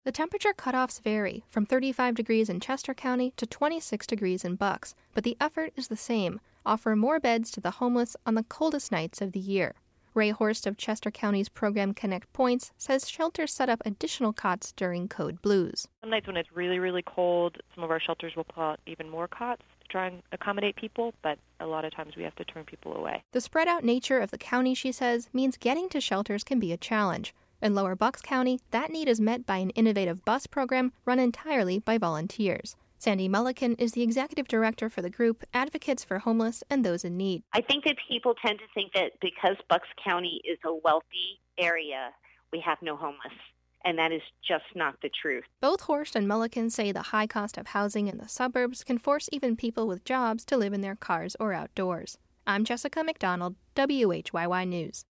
The temperature cutoffs vary from 35 degrees in Chester County to 26 degrees in Bucks, but the effort is the same: offer more beds to the homeless on the coldest nights of the year. Ray Horst of Chester County's program Connect Points says shelters set up additional cots during code blues. Some nights when it's really, really cold, some of our shelters will pull out even more cots to try and accommodate people, but a lot of times we have to turn people away. The spread out nature of the county, she says, means getting to shelters can be a challenge. In Lower Bucks County, that need is met by an innovative bus program run entirely by volunteers. Sandy Mulliken is the executive director for the group Advocates for Homeless and Those in Need. I think that people tend to think that because Bucks County is a wealthy area, we have no homeless. And that is just not the truth. Both Horst and Mulliken say the high cost of housing in the suburbs can force even people with jobs to live in their cars or outdoors. I'm Jessica McDonald, WHYY News.